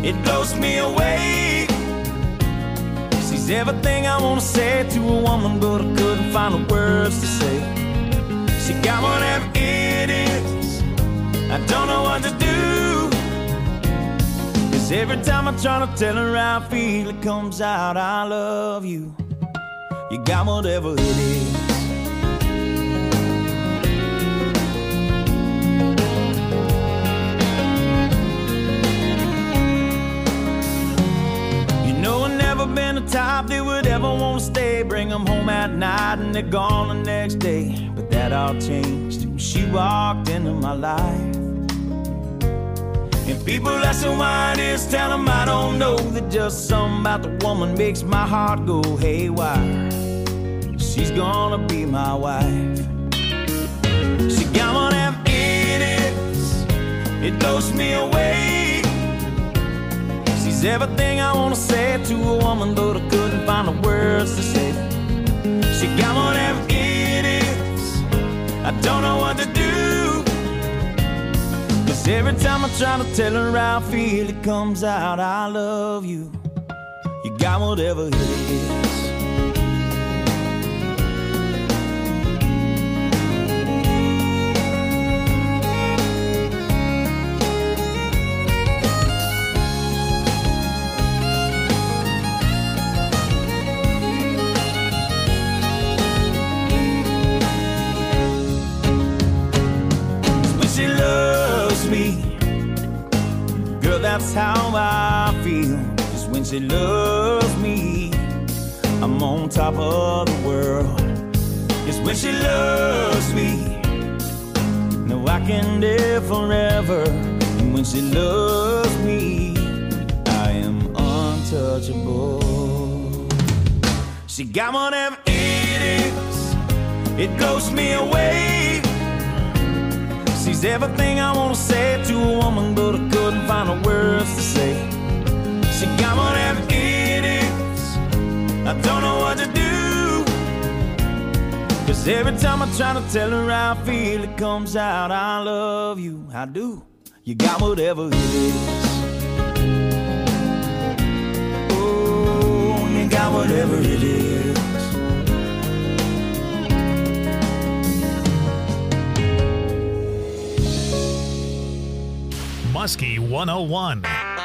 it blows me away. She's everything I wanna say to a woman, but I couldn't find the words to say. She got whatever it is, I don't know what to do. 'Cause every time I try to tell her how I feel, it comes out, I love you. You got whatever it is. You know I've never been the type that would ever want to stay, bring them home at night and they're gone the next day. But that all changed when she walked into my life. And people asking why it is, tell them I don't know, that just something about the woman makes my heart go haywire. She's gonna be my wife. She got whatever it is, it blows me away. She's everything I wanna say to a woman, but I couldn't find the words to say. She got whatever it is, I don't know what to do. 'Cause every time I try to tell her how I feel, it comes out, I love you. You got whatever it is. She loves me, girl, that's how I feel. 'Cause when she loves me, I'm on top of the world. 'Cause when she loves me, no, I can live forever. And when she loves me, I am untouchable. She got whatever it is, it blows me away. She's everything I wanna say to a woman, but I couldn't find the words to say. She got whatever it is, I don't know what to do. 'Cause every time I try to tell her how I feel, it comes out, I love you, I do. You got whatever it is. Oh, you got whatever it is. Muskie 101.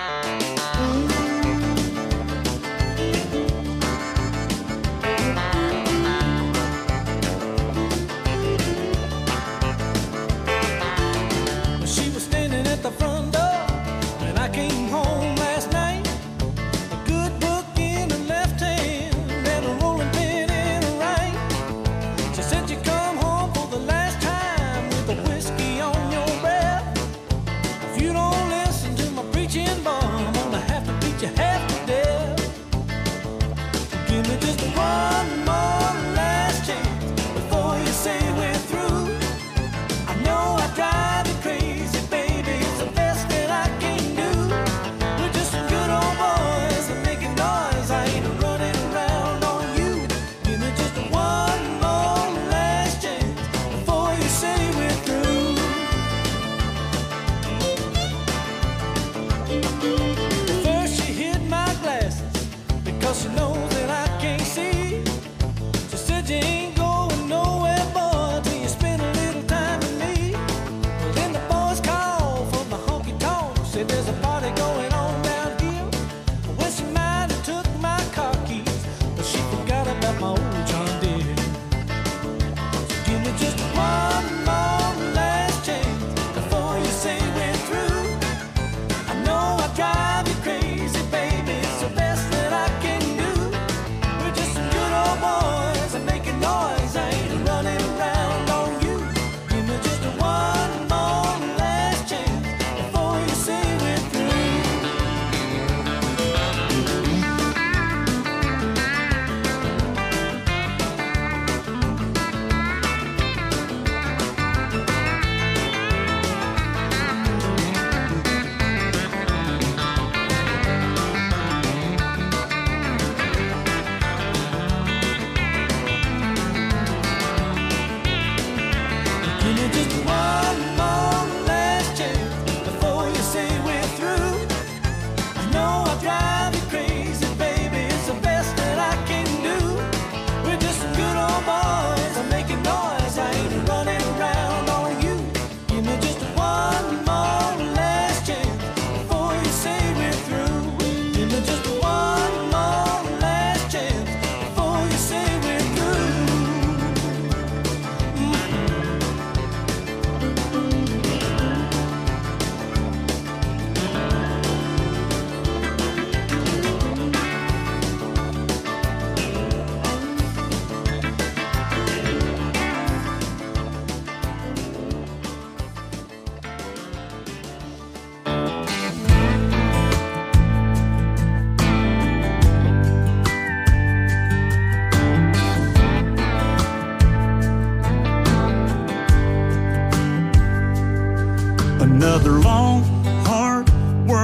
She was standing at the front door when I came home last night. A good book in her left hand and a rolling pin in her right. She said you come home for the last time with a whiskey on your breath. If you don't listen to my preaching, boy, I'm gonna have to beat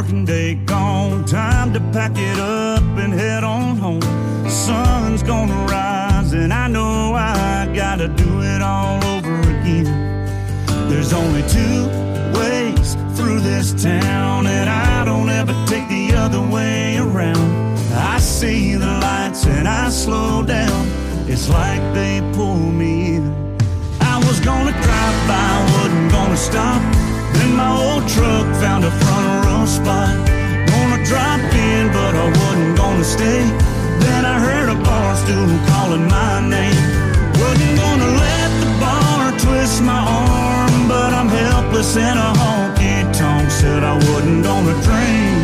working day gone. Time to pack it up and head on home. The sun's gonna rise and I know I gotta do it all over again. There's only two ways through this town, and I don't ever take the other way around. I see the lights and I slow down. It's like they pull me in. I was gonna drive by, wasn't gonna stop. Then my old truck found a front row spot. Gonna drop in, but I wasn't gonna stay. Then I heard a bar stool calling my name. Wasn't gonna let the bar twist my arm, but I'm helpless in a honky-tonk. Said I wasn't gonna drink.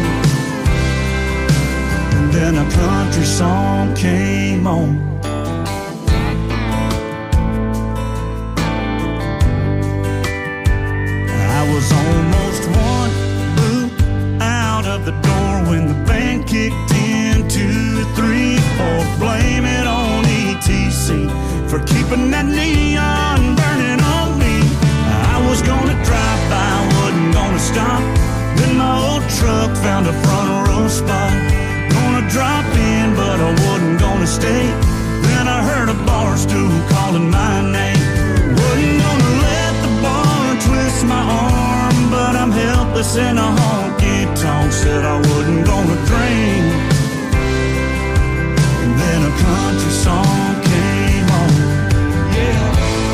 And then a country song came on. I was almost one boot out of the door when the band kicked in. 2, 3, 4, blame it on ETC for keeping that neon burning on me. I was gonna drive by, wasn't gonna stop. Then my old truck found a front row spot. Gonna drop in, but I wasn't gonna stay. Then I heard a bar stool calling my name. Wasn't gonna let the bar twist my arm, but I'm helpless in a honky-tonk. Said I wasn't gonna drink. And then a country song came on. Yeah.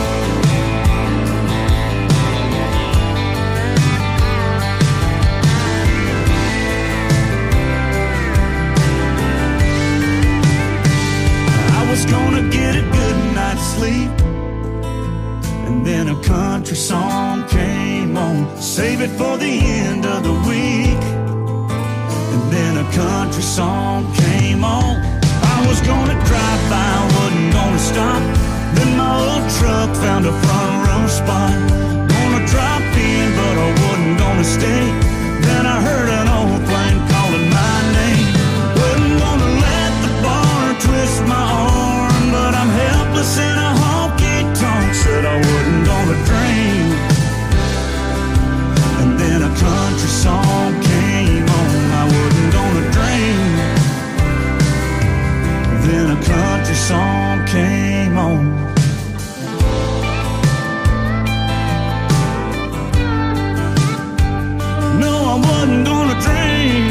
I was gonna get a good night's sleep, and then a country song came on. Save it for the end of the week. And then a country song came on. I was gonna drive by, wasn't gonna stop. Then my old truck found a front row spot. Gonna drop in, but I wasn't gonna stay. Then I heard an old plane calling my name. Wasn't gonna let the bar twist my arm, but I'm helpless in a honky-tonk. Said I wasn't gonna drink. And then a country song came on. I wasn't gonna drink. Then a country song came on. No, I wasn't gonna drink.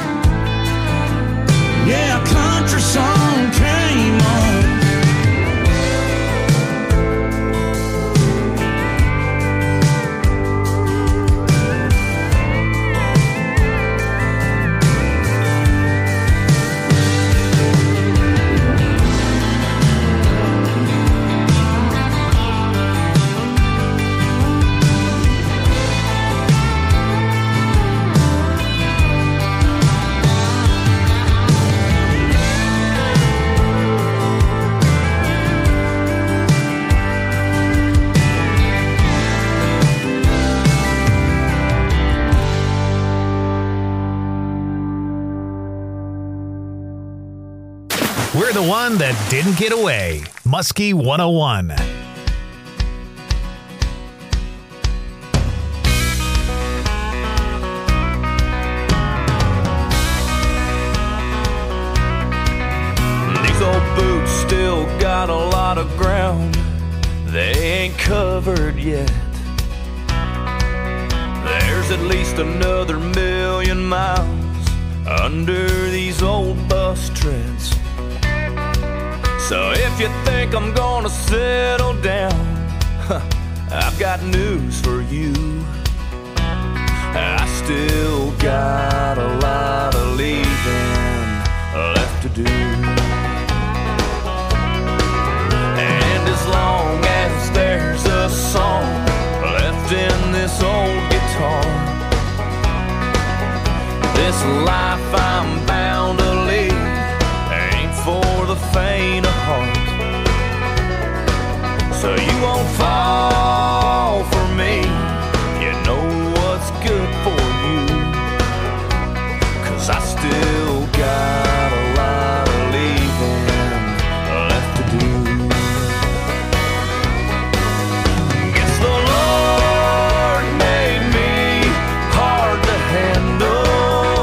Yeah, a country song came on. We're the one that didn't get away. Muskie 101. These old boots still got a lot of ground they ain't covered yet. There's at least another 1,000,000 miles under these old bus treads. So if you think I'm gonna settle down, I've got news for you. I still got a lot of leaving left to do. And as long as there's a song left in this old guitar, this life I'm bound to lead ain't for the faint of heart. So you won't fall for me, you know what's good for you. 'Cause I still got a lot of leaving left to do. Guess the Lord made me hard to handle.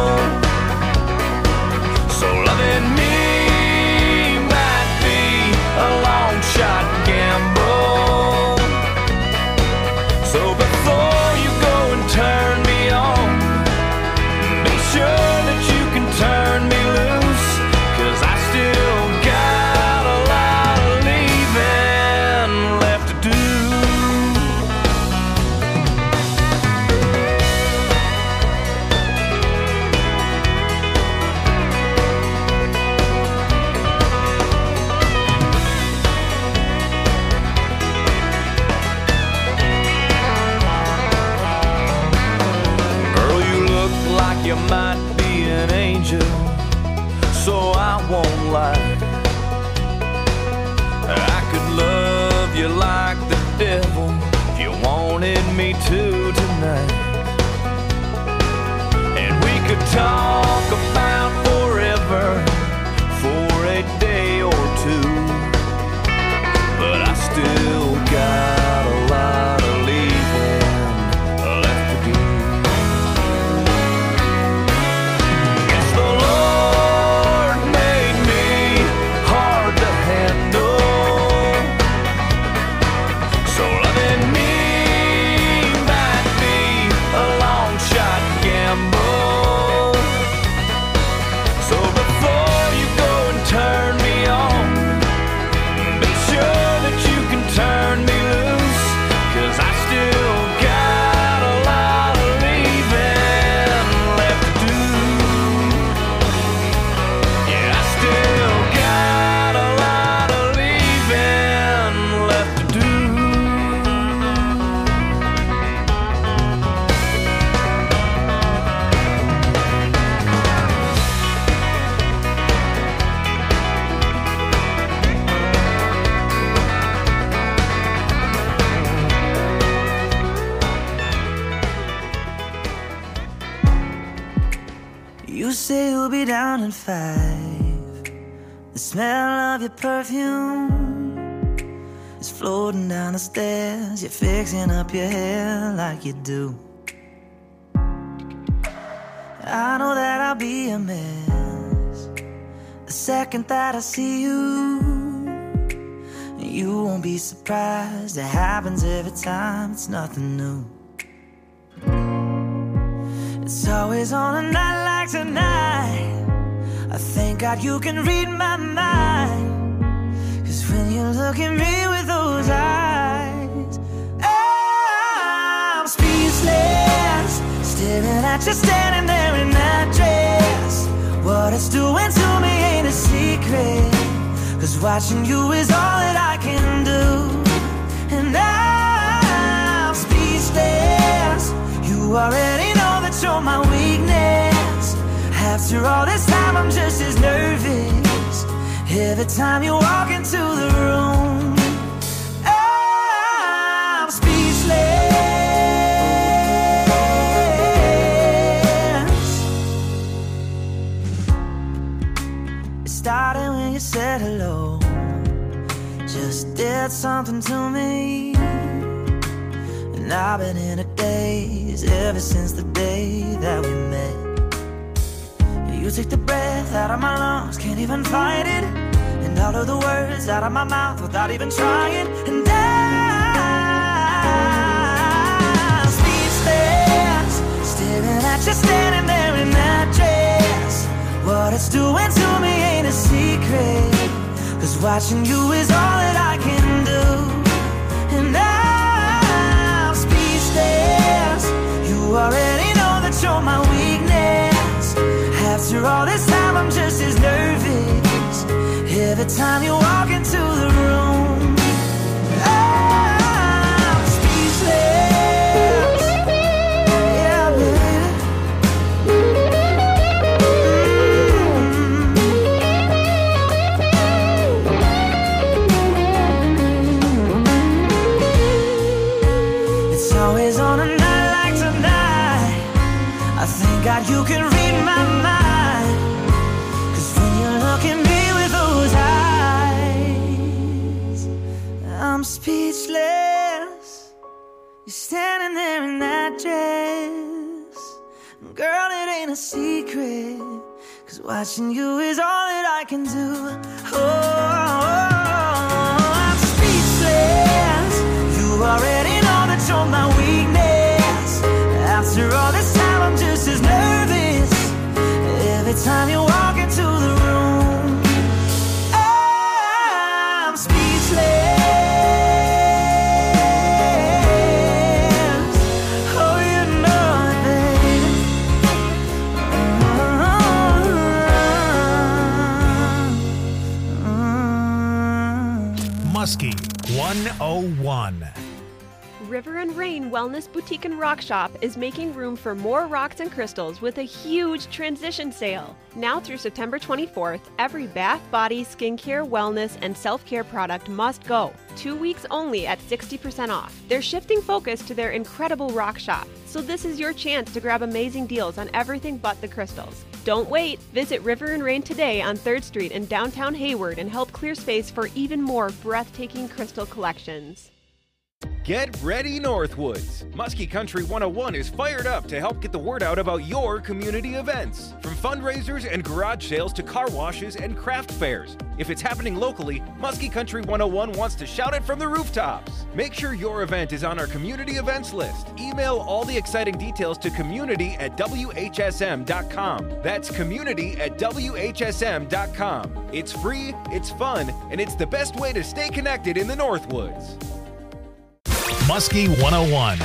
you might be an angel, so I won't lie. I could love you like the devil if you wanted me to tonight. And we could talk about forever for a day or two, but I still got a lot of leaving left to do. Guess the Lord made me hard to handle, so loving me might be a long shot gamble. So before you go and turn me on, be sure that you can turn me loose, 'cause I still got a lot of leaving left to do. Yeah, I still got a lot of leaving left to do. You say you'll be down in 5. The smell of your perfume is floating down the stairs. You're fixing up your hair like you do. I know that I'll be a mess the second that I see you. You won't be surprised, it happens every time, it's nothing new. It's always on a night like tonight. I thank God you can read my mind, 'cause when you look at me with those eyes, I'm speechless, staring at you standing there in that dress. What it's doing to me ain't a secret, 'cause watching you is all that I can do. And I'm speechless, you already know that you're my weakness. After all this time I'm just as nervous every time you walk into the room. I'm speechless. It started when you said hello, just did something to me. And I've been in a daze ever since the day that we met. You take the breath out of my lungs, can't even fight it, and all of the words out of my mouth without even trying. And I'm speechless, staring at you standing there in that dress. What it's doing to me ain't a secret, 'cause watching you is all that I can do. And I'm speechless, you already know that you're my weakness. After all this time I'm just as nervous every time you walk into the room. I'm speechless. Yeah, baby. It's always on a night like tonight. I thank God you can read my mind. I'm speechless, you're standing there in that dress. Girl, it ain't a secret, 'cause watching you is all that I can do. Oh, I'm speechless, you already know that you're my weakness. After all this time I'm just as nervous every time you walk into the room. I'm speechless. Muskie 101. River and Rain Wellness Boutique and Rock Shop is making room for more rocks and crystals with a huge transition sale. Now through September 24th, every bath, body, skincare, wellness, and self-care product must go. 2 weeks only at 60% off. They're shifting focus to their incredible rock shop, so this is your chance to grab amazing deals on everything but the crystals. Don't wait. Visit River and Rain today on 3rd Street in downtown Hayward and help clear space for even more breathtaking crystal collections. Get ready, Northwoods! Muskie Country 101 is fired up to help get the word out about your community events. From fundraisers and garage sales to car washes and craft fairs. If it's happening locally, Muskie Country 101 wants to shout it from the rooftops. Make sure your event is on our community events list. Email all the exciting details to community@whsm.com. That's community@whsm.com. It's free, it's fun, and it's the best way to stay connected in the Northwoods. Muskie 101.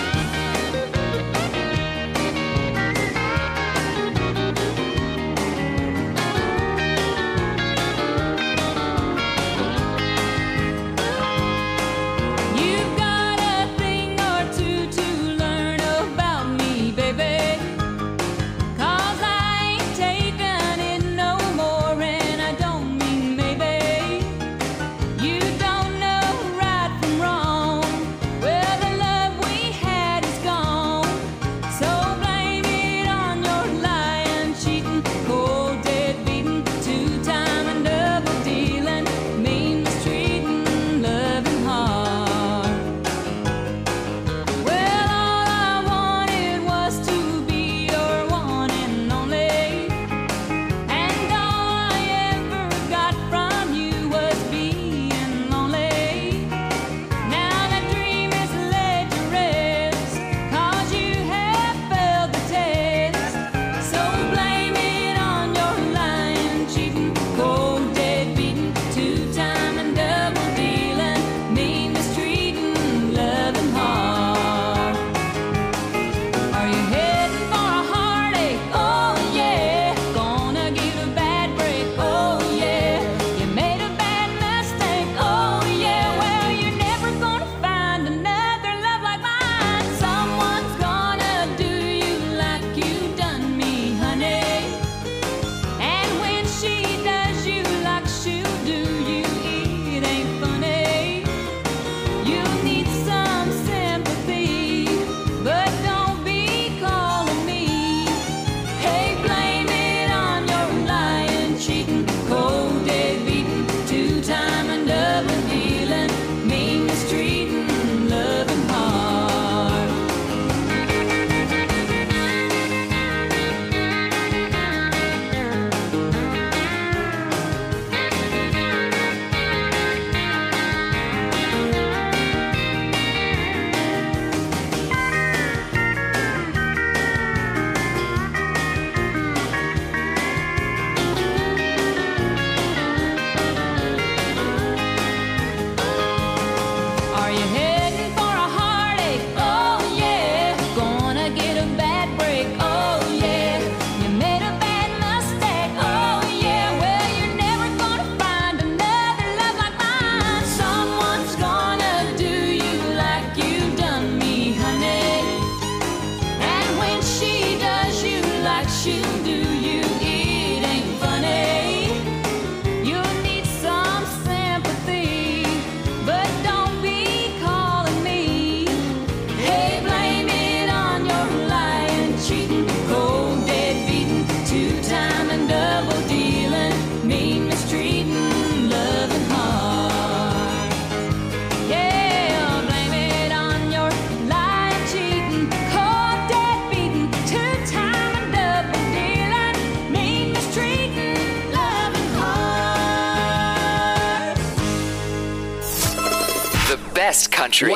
Best Country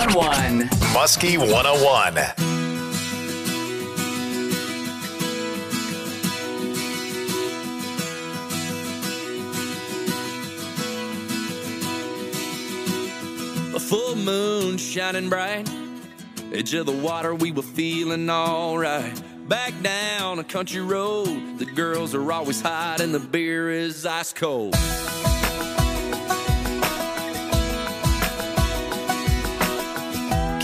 101.1 Muskie 101. A full moon shining bright, edge of the water, we were feeling alright. Back down a country road, the girls are always hot and the beer is ice cold.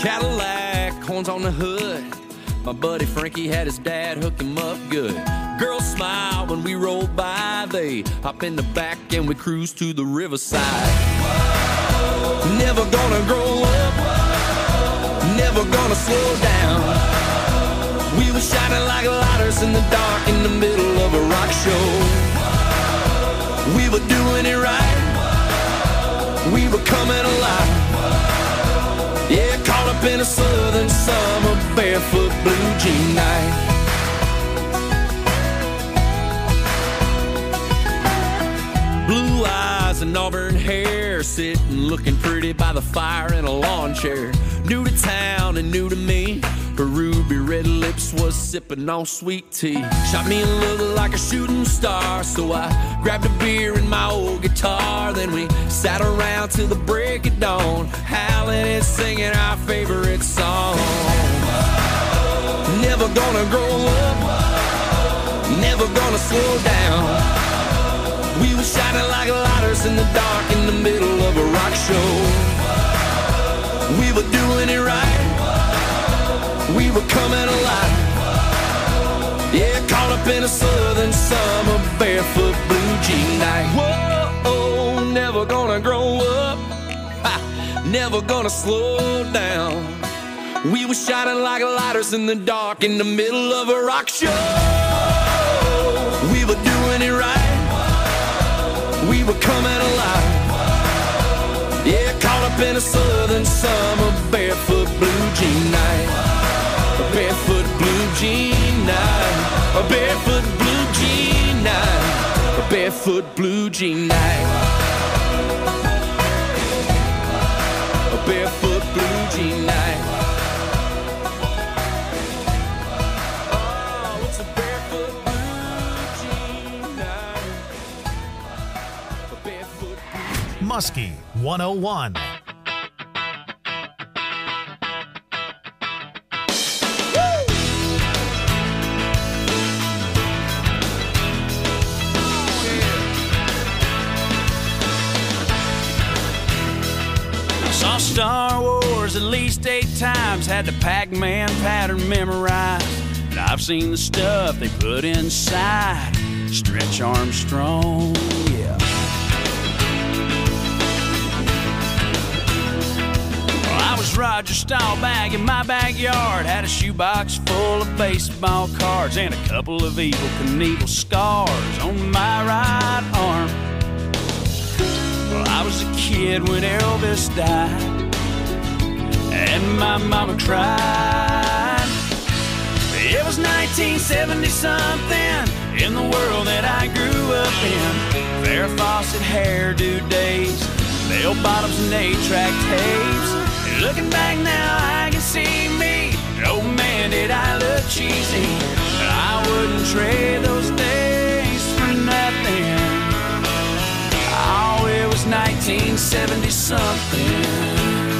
Cadillac, horns on the hood. My buddy Frankie had his dad hook him up good. Girls smile when we roll by. They hop in the back and we cruise to the riverside. Whoa. Never gonna grow up. Whoa. Never gonna slow down. We were shining like lighters in the dark in the middle of a rock show. Whoa. We were doing it right. Whoa. We were coming alive. Yeah, caught up in a southern summer, barefoot blue jean night. Blue eyes and auburn hair, sitting looking pretty by the fire in a lawn chair. New to town and new to me, her ruby red lips was sipping on sweet tea. Shot me a look like a shooting star, so I grabbed a beer and my old guitar. Then we sat around till the break of dawn, howling and singing our favorite song. Never gonna grow up, never gonna slow down. We were shining like lighters in the dark in the middle of a rock show. We were doing it right. We were coming alive. Yeah, caught up in a southern summer, barefoot blue jean night. Whoa, never gonna grow up, never gonna slow down. We were shining like lighters in the dark in the middle of a rock show. We were doing it right. We were coming alive. Yeah, caught up in a southern summer, barefoot blue jean night. A barefoot blue jean night. A barefoot blue jean night. A barefoot blue jean night. A barefoot blue jean night. Oh, it's a barefoot blue jean night. A barefoot blue. Muskie 101. Saw Star Wars at least 8 times, had the Pac-Man pattern memorized. And I've seen the stuff they put inside Stretch Armstrong, yeah. Well, I was Roger Staubach in my backyard, had a shoebox full of baseball cards and a couple of Evel Knievel scars on my right arm. Well, I was a kid when Elvis died, and my mama cried. It was 1970-something in the world that I grew up in. Farrah Fawcett hairdo days, bell bottoms and 8-track tapes. And looking back now, I can see me. Oh man, did I look cheesy. But I wouldn't trade those days for nothing. Oh, it was 1970-something.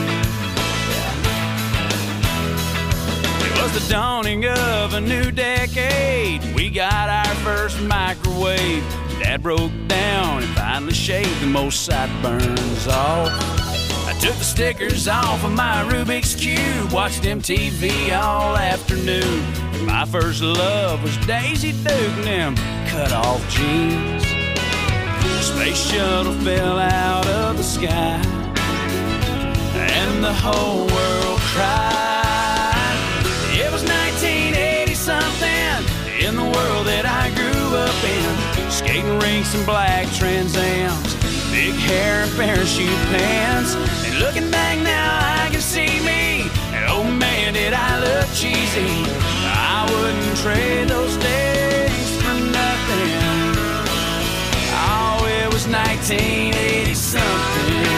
It was the dawning of a new decade. We got our first microwave. Dad broke down and finally shaved the most sideburns off. I took the stickers off of my Rubik's Cube, watched MTV all afternoon. And my first love was Daisy Duke and them cut-off jeans. The space shuttle fell out of the sky, and the whole world cried. It was 1980-something in the world that I grew up in. Skating rinks and black Trans Ams, big hair and parachute pants. And looking back now, I can see me. And oh man, did I look cheesy. I wouldn't trade those days for nothing. Oh, it was 1980-something.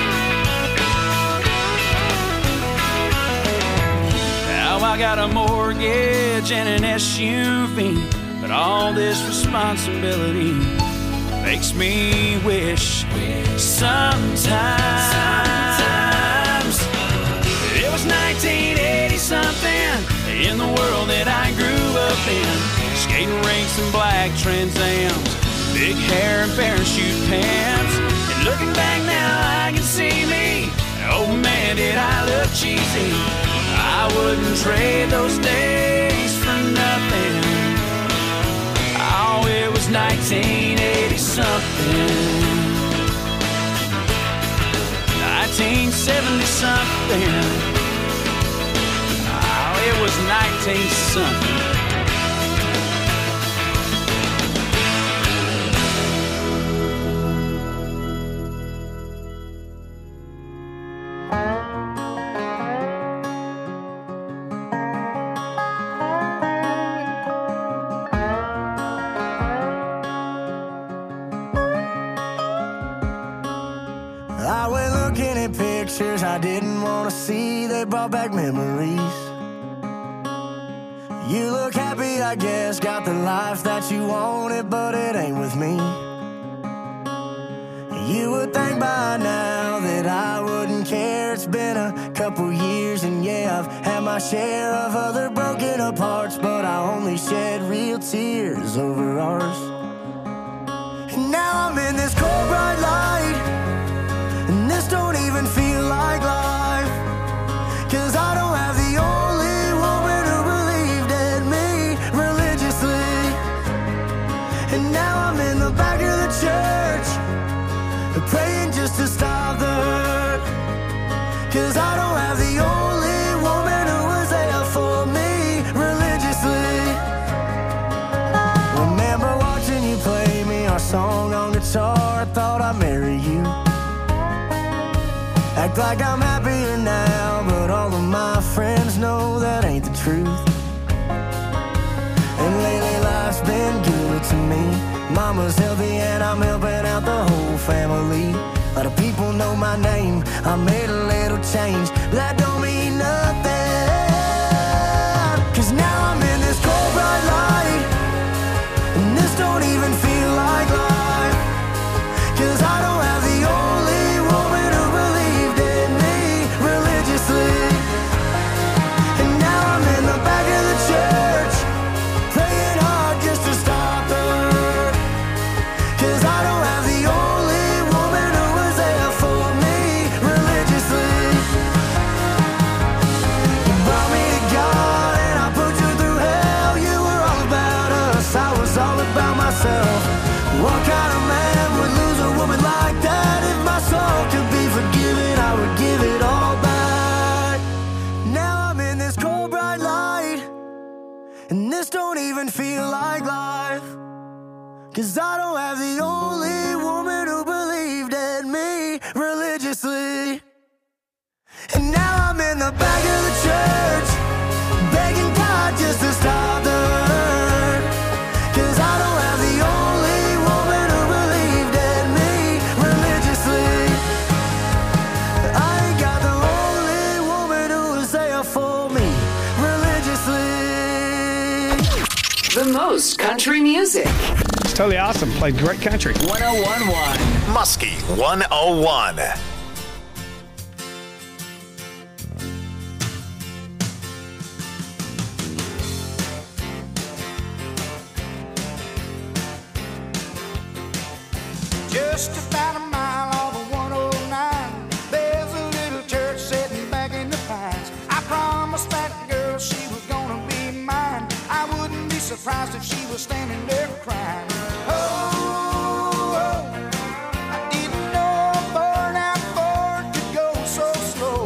Now I got a mortgage and an SUV, but all this responsibility makes me wish sometimes it was 1980-something in the world that I grew up in. Skating rinks and black Trans Ams, big hair and parachute pants. And looking back now, I can see me. Oh man, did I look cheesy. I wouldn't trade those days for nothing. Oh, it was 1980 something. 1970 something. Oh, it was 19 something. I went looking at pictures I didn't want to see. They brought back memories. You look happy, I guess. Got the life that you wanted, but it ain't with me. You would think by now that I wouldn't care. It's been a couple years, and yeah, I've had my share of other broken aparts, but I only shed real tears over ours. And now I'm in this cold bright light, and this don't even feel like life. 'Cause I don't have the only woman who believed in me religiously. And now I'm in the back of the church, praying just to stop the hurt. 'Cause I don't have the only woman who was there for me religiously. Remember watching you play me our song on guitar. I thought I'd marry you. Act like I'm happier now, but all of my friends know that ain't the truth. And lately life's been good to me. Mama's healthy and I'm helping out the whole family. A lot of people know my name. I made a little change, but that don't mean nothing. 'Cause now I'm in this cold bright light, and this don't even feel like life. 'Cause I don't have the only woman who believed in me religiously. And now I'm in the back of the church, praying hard just to stop the hurt. 'Cause I don't have the only woman who was there for me religiously. You brought me to God and I put you through hell. You were all about us, I was all about myself. What kind of man would lose a woman like that? If my soul could be forgiven, I would give it all back. Now I'm in this cold bright light, and this don't even feel like life. 'Cause I don't have the only woman who believed in me religiously. And now I'm in the back of the church, begging God just to stop the hurt. 'Cause I don't have the only woman who believed in me religiously. I ain't got the only woman who was there for me religiously. The most country music. It's totally awesome. Played great country. 101.1 Muskie 101. Just about a mile off of 109, there's a little church sitting back in the pines. I promised that girl she was gonna be mine. I wouldn't be surprised if she was standing there crying. Oh, I didn't know a burnout Ford could go so slow.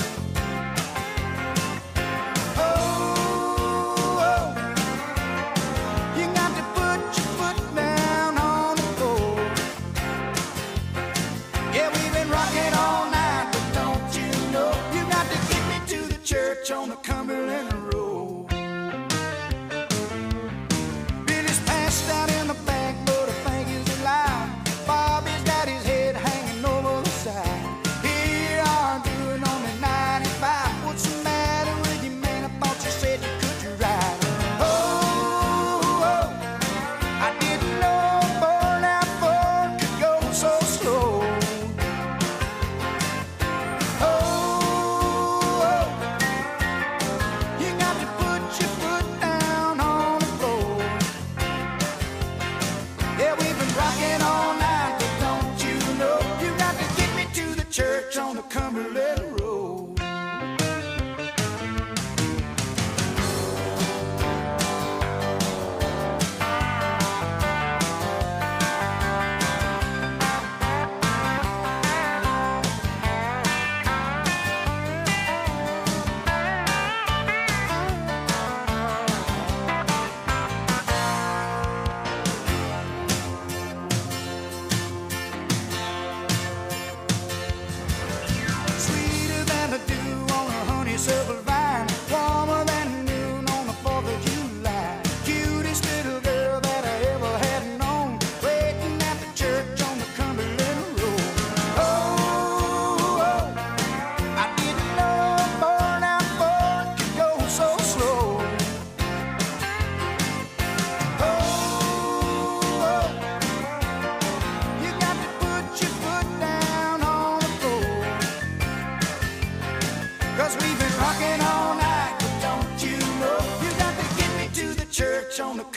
Oh, you got to put your foot down on the floor. Yeah, we've been rocking all night, but don't you know you got to get me to the church on the Cumberland Road. Billy's passed out in the back, but a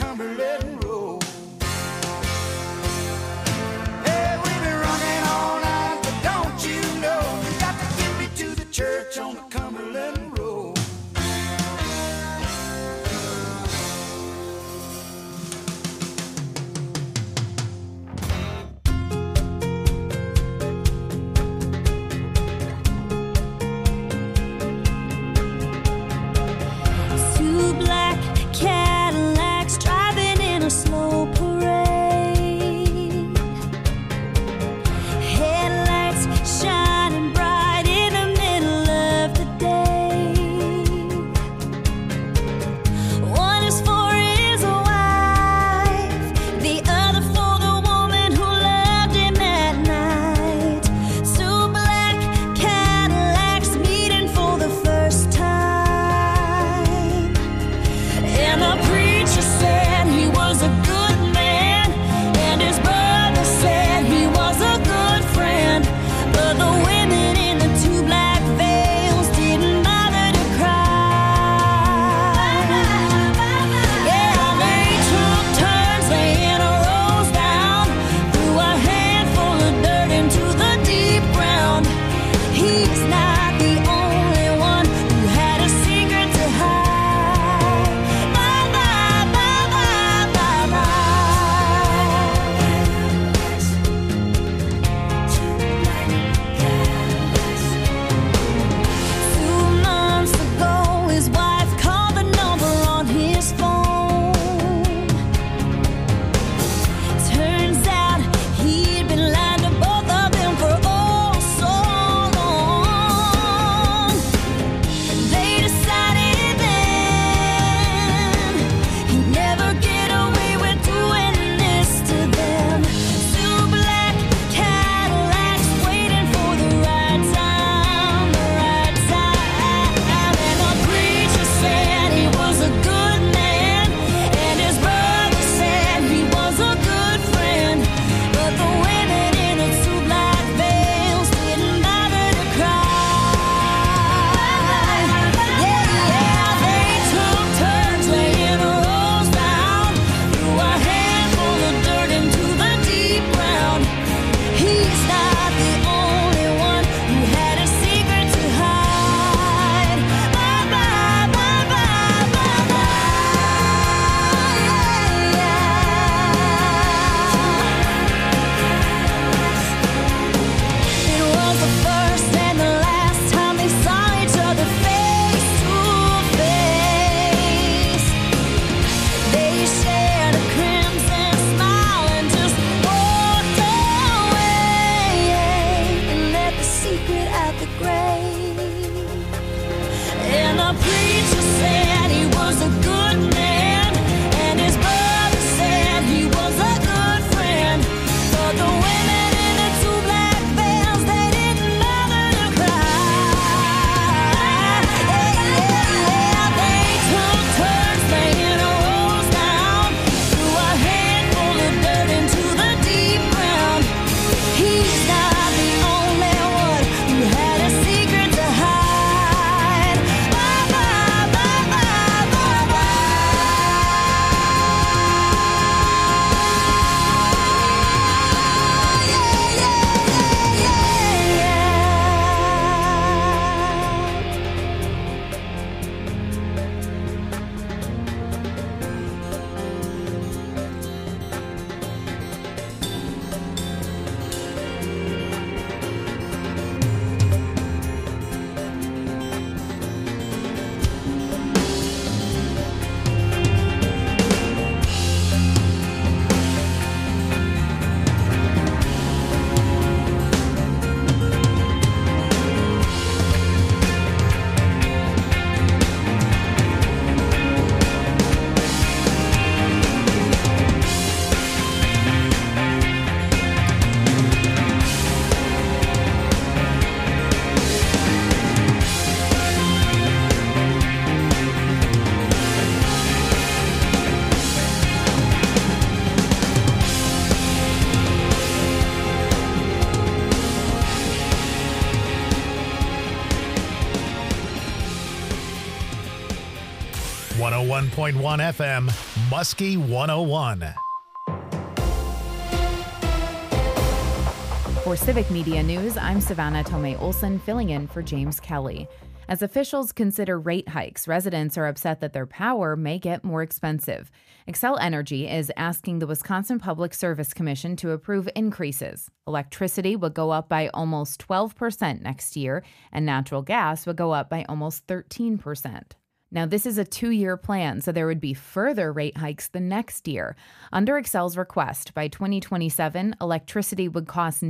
Cumberland Road. Hey, we've been running all night, but don't you know you got to get me to the church on the Cumberland Road. Two black Cadillacs driving in a slow 91.1 FM, Muskie 101. For Civic Media News, I'm Savannah Tomei Olson, filling in for James Kelly. As officials consider rate hikes, residents are upset that their power may get more expensive. Xcel Energy is asking the Wisconsin Public Service Commission to approve increases. Electricity would go up by almost 12% next year, and natural gas would go up by almost 13%. Now, this is a 2-year plan, so there would be further rate hikes the next year. Under Xcel's request, by 2027, electricity would cost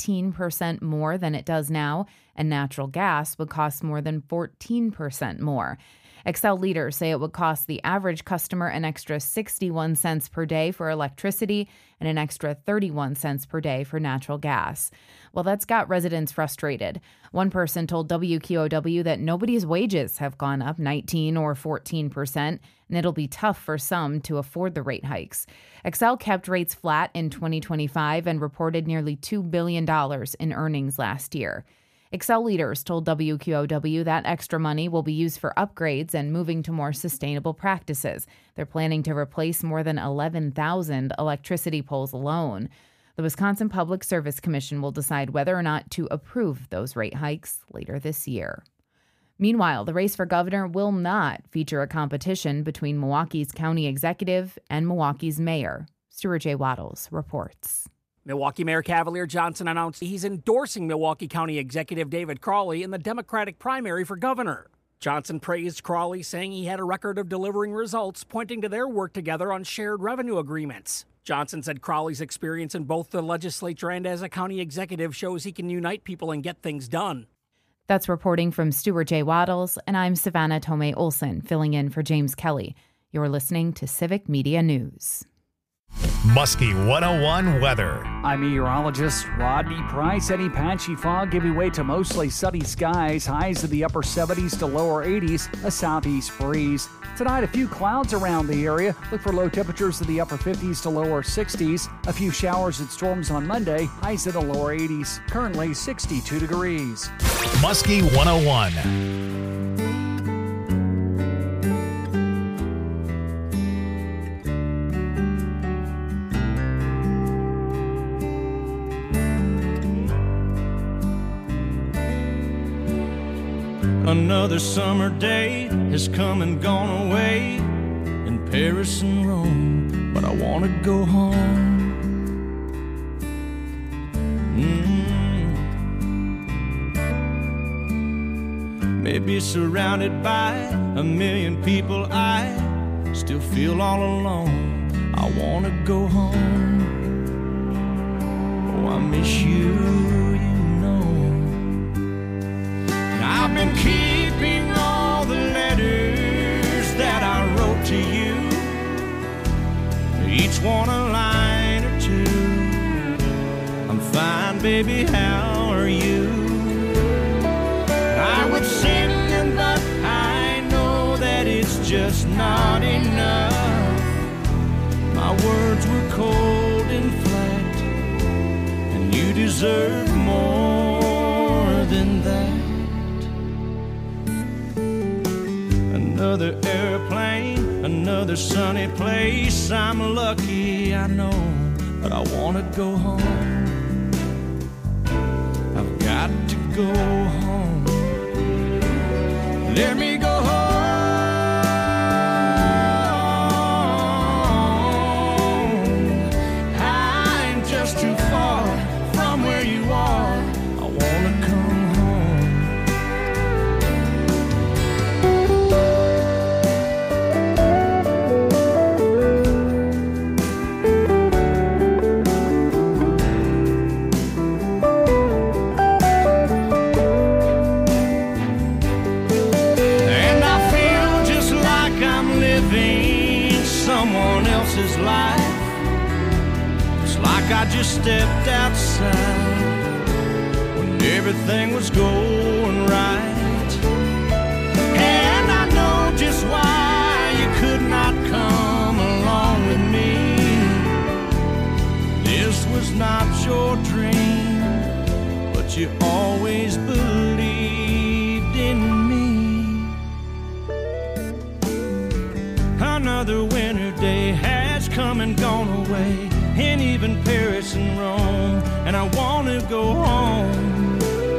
19% more than it does now, and natural gas would cost more than 14% more. Xcel leaders say it would cost the average customer an extra 61 cents per day for electricity and an extra 31 cents per day for natural gas. Well, that's got residents frustrated. One person told WQOW that nobody's wages have gone up 19 or 14%, and it'll be tough for some to afford the rate hikes. Xcel kept rates flat in 2025 and reported nearly $2 billion in earnings last year. Xcel leaders told WQOW that extra money will be used for upgrades and moving to more sustainable practices. They're planning to replace more than 11,000 electricity poles alone. The Wisconsin Public Service Commission will decide whether or not to approve those rate hikes later this year. Meanwhile, the race for governor will not feature a competition between Milwaukee's county executive and Milwaukee's mayor. Stuart J. Waddles reports. Milwaukee Mayor Cavalier Johnson announced he's endorsing Milwaukee County Executive David Crowley in the Democratic primary for governor. Johnson praised Crowley, saying he had a record of delivering results, pointing to their work together on shared revenue agreements. Johnson said Crowley's experience in both the legislature and as a county executive shows he can unite people and get things done. That's reporting from Stuart J. Waddles, and I'm Savannah Tomei Olson, filling in for James Kelly. You're listening to Civic Media News. Muskie 101 weather. I'm meteorologist Rodney Price. Any patchy fog giving way to mostly sunny skies. Highs in the upper 70s to lower 80s. A southeast breeze. Tonight, a few clouds around the area. Look for low temperatures in the upper 50s to lower 60s. A few showers and storms on Monday. Highs in the lower 80s. Currently 62 degrees. Muskie 101. Another summer day has come and gone away in Paris and Rome, but I want to go home. Maybe surrounded by a million people, I still feel all alone. I want to go home. Oh, I miss you. I've been keeping all the letters that I wrote to you, each one a line or two. I'm fine, baby, how are you? I would send them, but I know that it's just not enough. My words were cold and flat, and you deserve more than that. Another airplane, another sunny place. I'm lucky, I know, but I want to go home. I've got to go home. Let me go home. I'm just too far from where you are. I want to come home. Someone else's life. It's like I just stepped outside when everything was going right. And I know just why you could not come along with me. This was not your dream, but you always believed in me. and gone away, and even Paris and Rome, and I want to go home.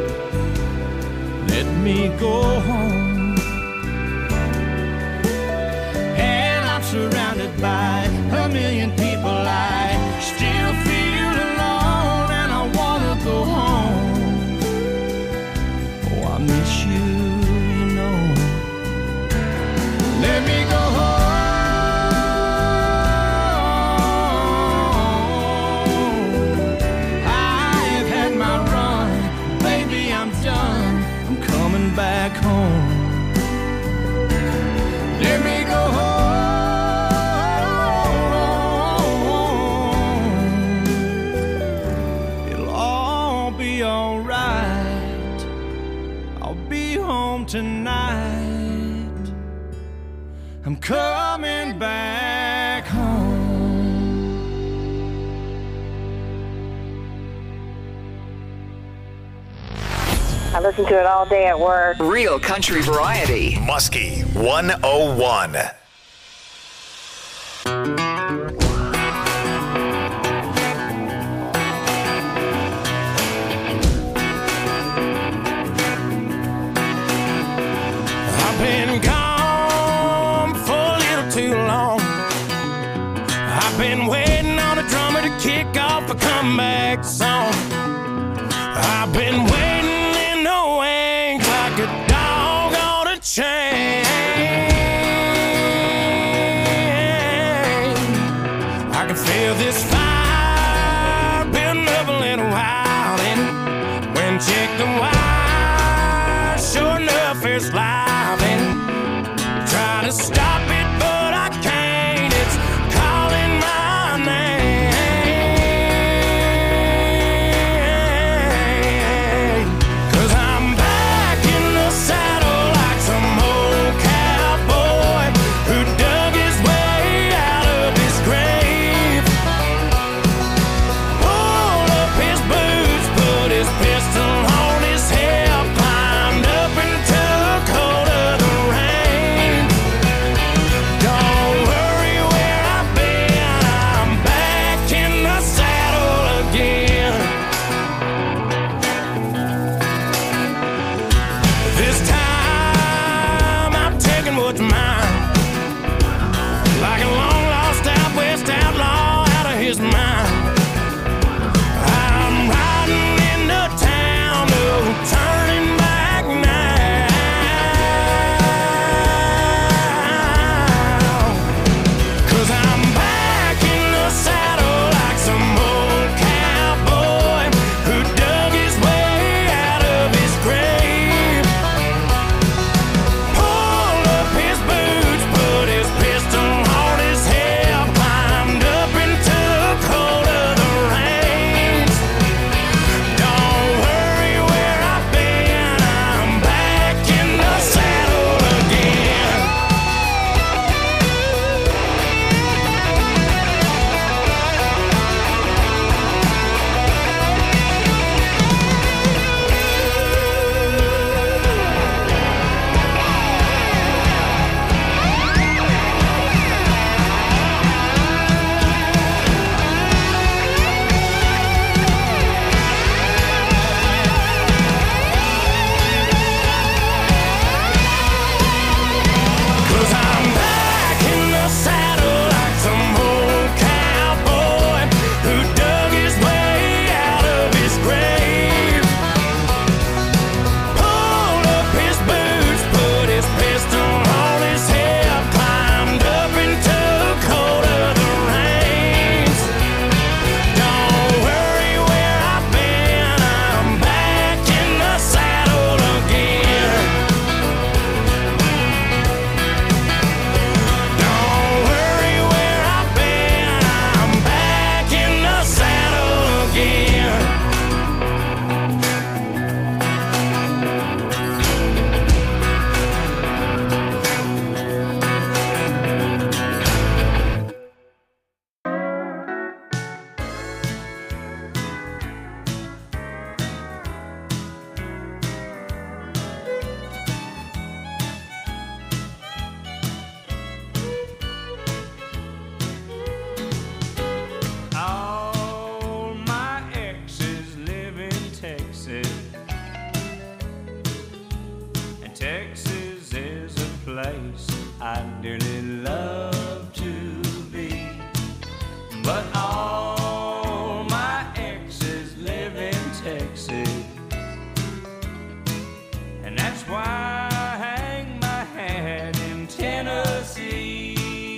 Let me go home. And I'm surrounded by a million people. I still feel alone, and I want to go home. Oh, I miss you, you know. Let me go home. I've had my run, baby, I'm done. I'm coming back home. Let me go home. It'll all be alright. I'll be home tonight. I'm coming back home. I listen to it all day at work. Real country variety. Muskie 101. I've been gone for a little too long. I've been waiting on a drummer to kick off a comeback song. I've been waiting in the wings like a dog on a chain. I can feel this fire building up a little while, and when check the wire, sure enough it's live, and trying to stop it but I can't. It's calling my name, 'cause I'm back in the saddle like some old cowboy who dug his way out of his grave. But all my exes live in Texas, and that's why I hang my hat in Tennessee.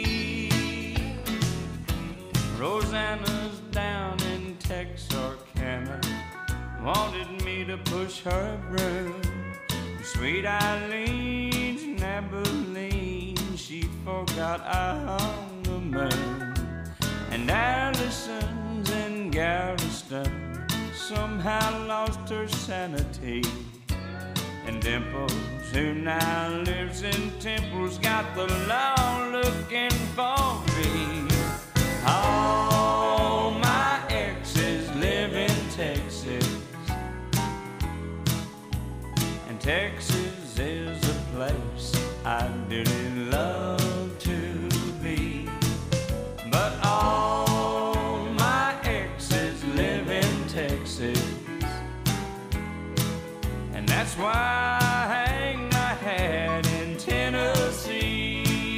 Rosanna's down in Texarkana, wanted me to push her broom. Sweet Eileen's in Abilene, she forgot I hung the moon. And Allison's in Galveston, somehow lost her sanity. And Dimples, who now lives in Temple's, got the law looking for me. All my exes live in Texas, and Texas is a place I dearly love to be. But all my exes live in Texas, and that's why I hang my hat in Tennessee.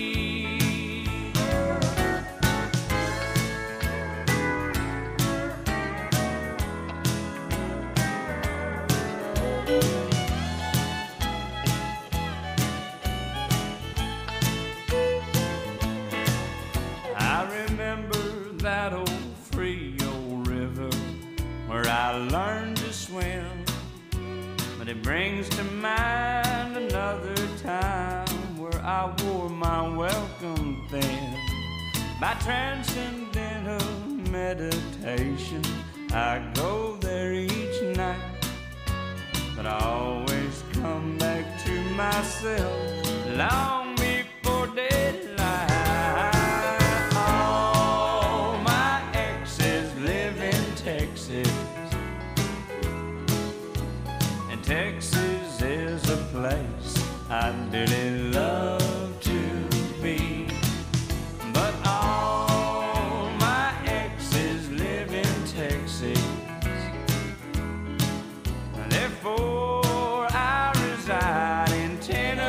That old Frio River where I learned to swim, but it brings to mind another time where I wore my welcome thin. By transcendental meditation, I go there each night, but I always come back to myself long before daylight. Texas is a place I dearly love to be. But all my exes live in Texas, therefore I reside in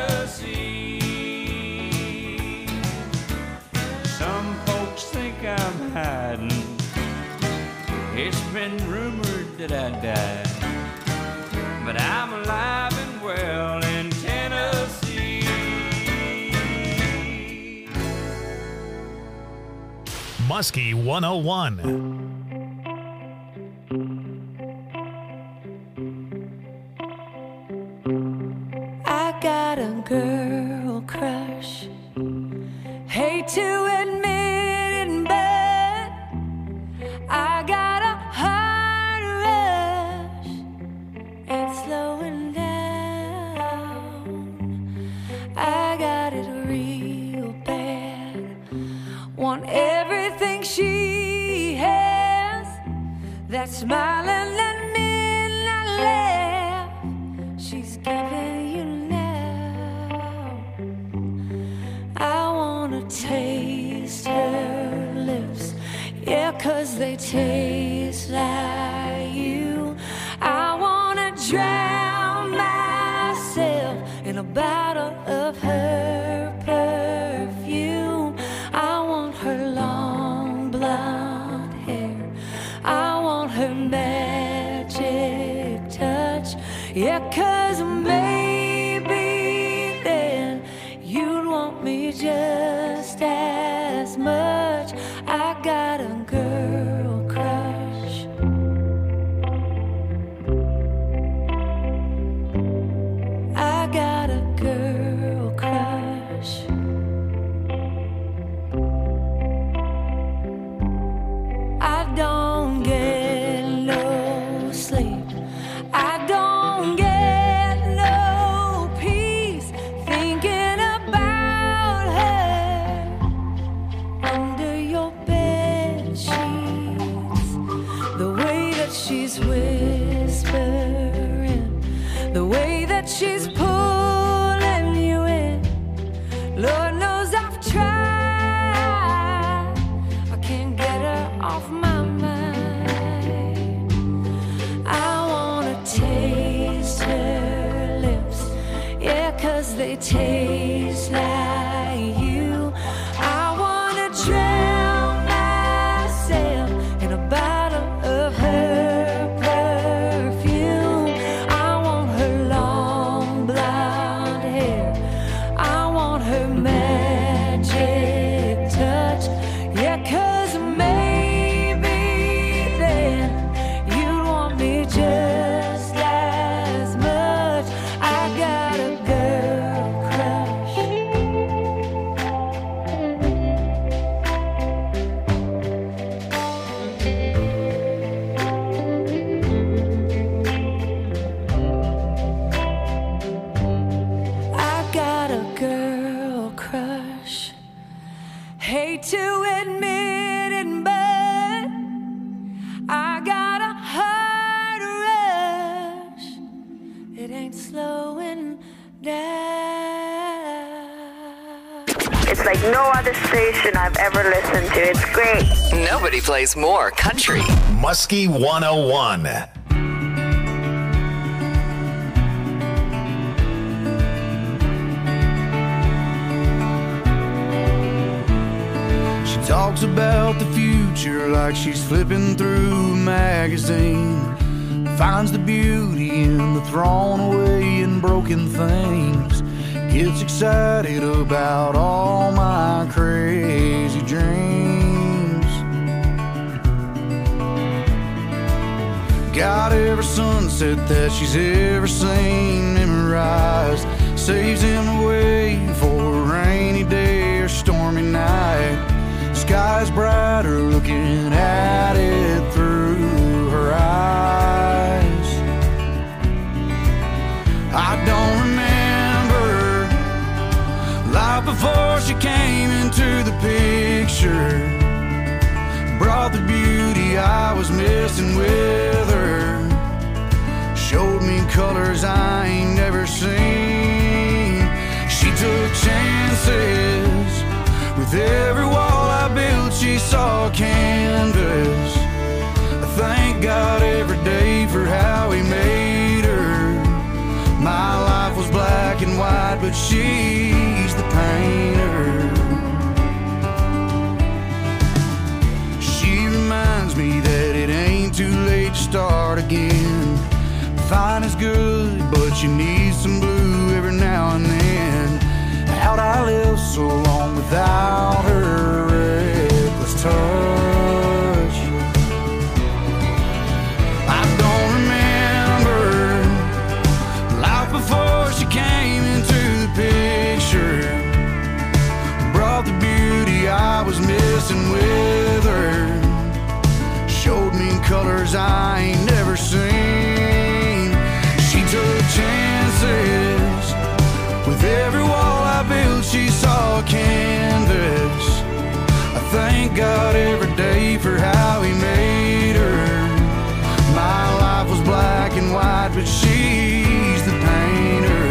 Tennessee. Some folks think I'm hiding, it's been rumored that I died, but I'm alive and well in Tennessee. Muskie 101. I got a girl crush. Hate to admit it, but I got a heart rush. It's slowing down. I got it real bad. Want everything she has. That smiling and midnight laugh she's giving you now. I wanna taste her lips, yeah, 'cause they taste like you. I wanna drown myself in a bottle of her perfume. I want her long blonde hair, I want her magic touch, yeah, 'cause maybe then you'd want me just as much. I got a girl crush. I got a girl crush. I don't get no sleep, I don't get no peace, thinking about her under your bed sheets. The way that she's whispering, the way that she's pulling you in. Lord knows I've tried, I can't get her off my mind. I wanna taste her lips, yeah, 'cause they taste like you. I wanna drown myself like no other station I've ever listened to. It's great. Nobody plays more country. Muskie 101. Talks about the future like she's flipping through a magazine. Finds the beauty in the thrown away and broken things. Gets excited about all my crazy dreams. Got every sunset that she's ever seen memorized. Saves him away for a rainy day or stormy night. Sky's brighter looking at it through her eyes. I don't remember life before she came into the picture. Brought the beauty I was missing with her. Showed me colors I ain't never seen. She took chances. With every wall I built, she saw canvas. I thank God every day for how He made her. My life was black and white, but she's the painter. She reminds me that it ain't too late to start again. Fine is good, but you need some blue every now and then. How'd I live so long without her reckless touch? I don't remember life before she came into the picture. Brought the beauty I was missing with her. Showed me colors I ain't never seen. She took chances. With every wall I built, she saw canvas. I thank God every day for how He made her. My life was black and white, but she's the painter.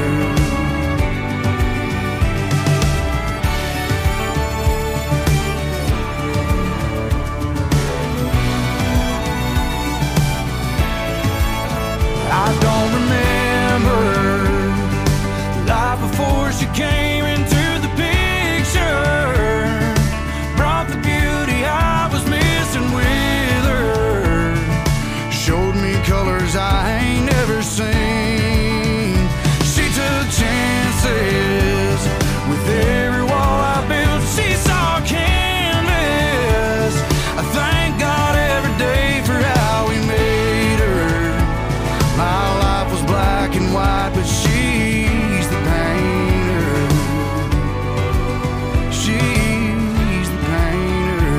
I don't remember life before she came into the picture. Brought the beauty I was missing with her. Showed me colors I ain't never seen. She took chances. With every wall I built, she saw canvas. I thank God every day for how He made her. My life was black and white, but she's the painter. She's the painter.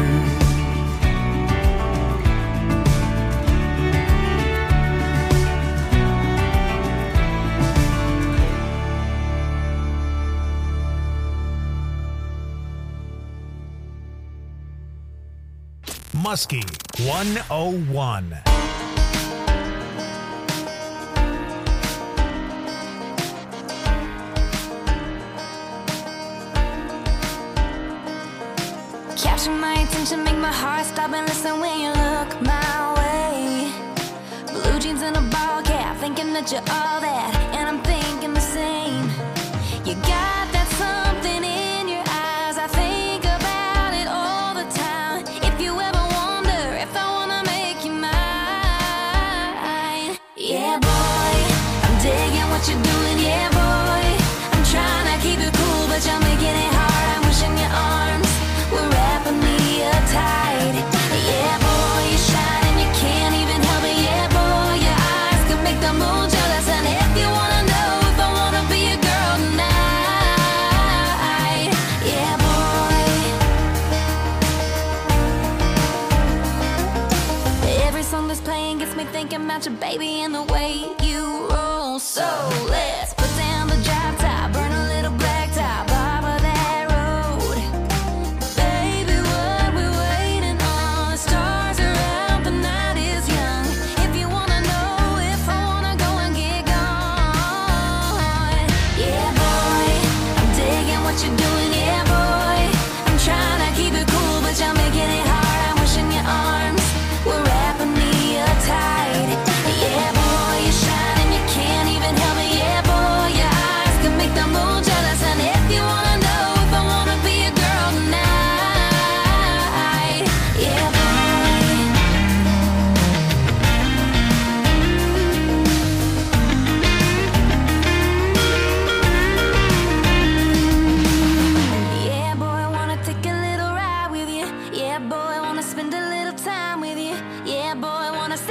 Muskie 101. Capture my attention, make my heart stop and listen when you look my way. Blue jeans and a ball cap, thinking that you're all that, and I'm thinking the same. You got that something in your eyes, I think about it all the time. If you ever wonder if I wanna make you mine, yeah boy, I'm digging what you're doing, yeah boy. I'm trying to keep it cool, but you're making it hard. I'm wishing your arms were wrapping me up tight. Yeah boy, you shine and you can't even help it. Yeah boy, your eyes can make the moon jealous. And if you wanna know if I wanna be a girl tonight, yeah boy. Every song that's playing gets me thinking about your baby and the way you roll. So let's put down the drop top, burn a little black top off of that road. Baby, what we waiting on? The stars are out, the night is young. If you wanna know if I wanna go and get gone, yeah boy, I'm digging what you're doing, yeah boy.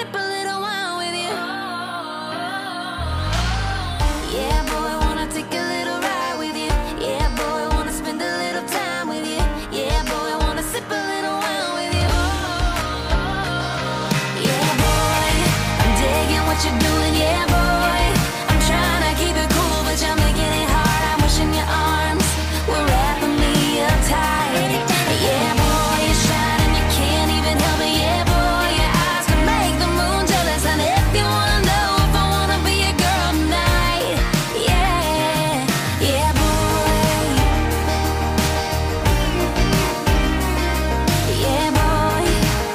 sip a little wine with you. Yeah, boy, wanna take a little ride with you. Yeah, boy, wanna spend a little time with you. Yeah, boy, wanna sip a little wine with you. Yeah, boy, I'm digging what you're doing. Yeah, boy, I'm trying to keep it cool, but you're making it hard. I'm wishing your arms were wrapping me up tight. Yeah, boy, you're shining, you can't even help it. Yeah, boy, your eyes can make the moon jealous. And if you wanna know if I wanna be a girl tonight, yeah, yeah, boy, yeah, boy,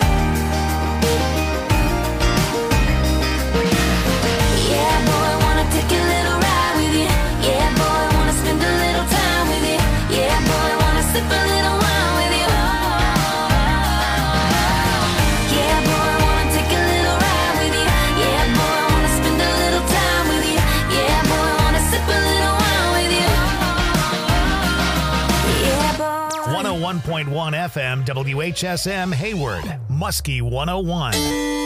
yeah, boy, wanna take a little ride with you. Yeah, boy, wanna spend a little time with you. Yeah, boy, wanna sip a little wine with you. Yeah, boy, wanna take a little ride with you. Yeah, boy, wanna spend a little time with you. Yeah, boy, wanna sip a little wine with you. Yeah, boy. 101.1 FM, WHSM Hayward, Muskie 101.